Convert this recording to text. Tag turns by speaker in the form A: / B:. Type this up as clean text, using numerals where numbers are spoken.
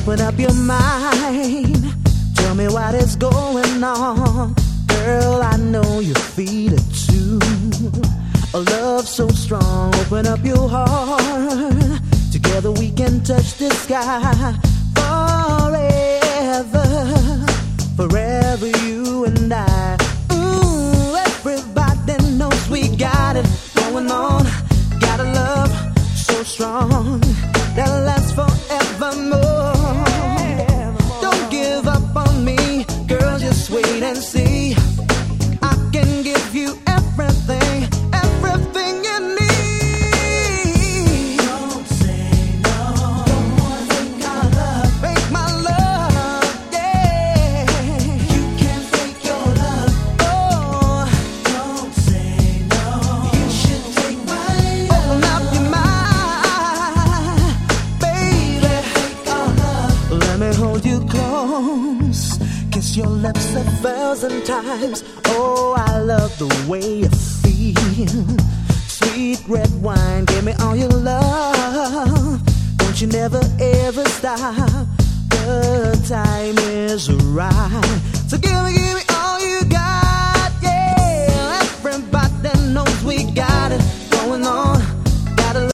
A: Open up your mind. Tell me what is going on. Girl, I know you feel it too. A love so strong. Open up your heart. Together we can touch the sky. Forever, forever you and I. Ooh, everybody knows we got it going on. Got a love so strong that lasts forevermore. Don't give up on me, girl, just wait and see. I can give you everything, everything you need. Don't say no, don't wanna fake our love. Fake my love, yeah. You can't fake your love. Oh, don't say no. You should take my love. Open up your mind, baby. Fake our love. Let me hold you close. Kiss your lips 1,000 times. Oh, I love the way you feel. Sweet red wine, give me all your love. Don't you never ever stop. The time is right. So give